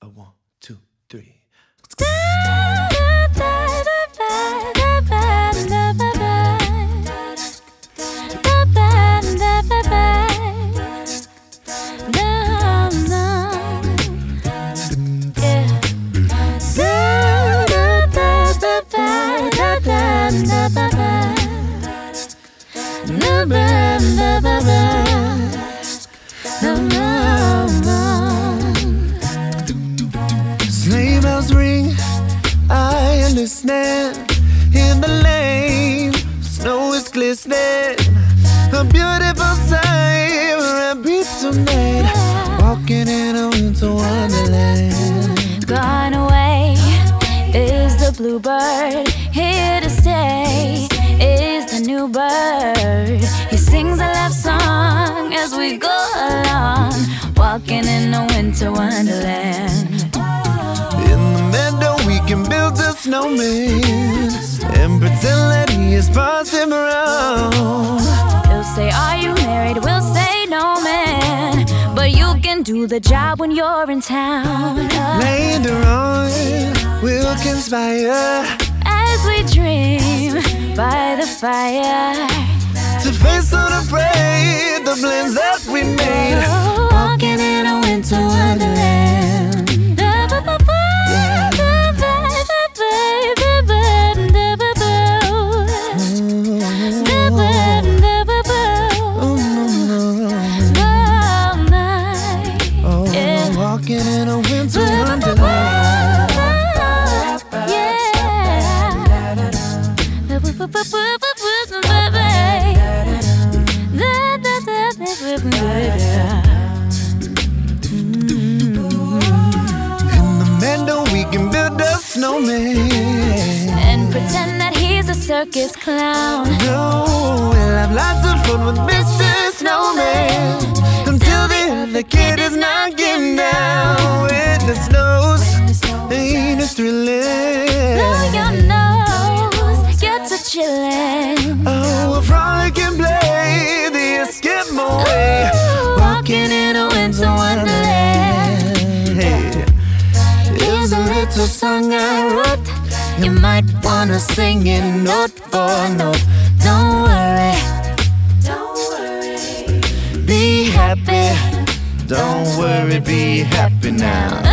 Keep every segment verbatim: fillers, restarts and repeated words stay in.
one, two, three. Sleigh bells ring, I am listening. In the lane, snow is glistening. A beautiful sight, we're happy tonight. Walking in a winter wonderland. Gone away is the bluebird. Here to stay is the new bird. He sings a love song as we go along, walking in a winter wonderland. In the meadow we can build a snowman and pretend that he is passing around. He'll say, are you married? We'll say, no man, but you can do the job when you're in town. Later on we'll conspire as we dream by the fire to face unafraid the plans that we made. Walking in a winter wonderland. Walking in a winter wonderland. In the meadow we can build a snowman and pretend that he's a circus clown. No, we'll have lots of fun with Mister Snowman until the other kid is knocking down. When the snows ain't it thrilling? Blow your nose, get to chillin'. Oh, we'll frolic and play the Eskimo way. Walking in a winter wonderland. Hey, here's a little song I wrote. You might wanna sing it note for note. Don't worry, don't worry, be happy. Don't worry, be happy now.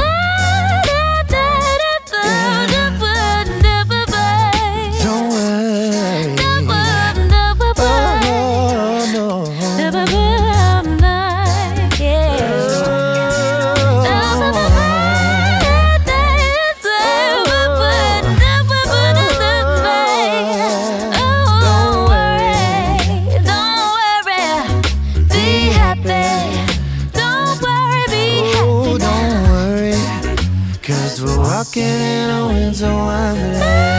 Don't worry. Oh, no. Cause we're walking in a winter wonderland.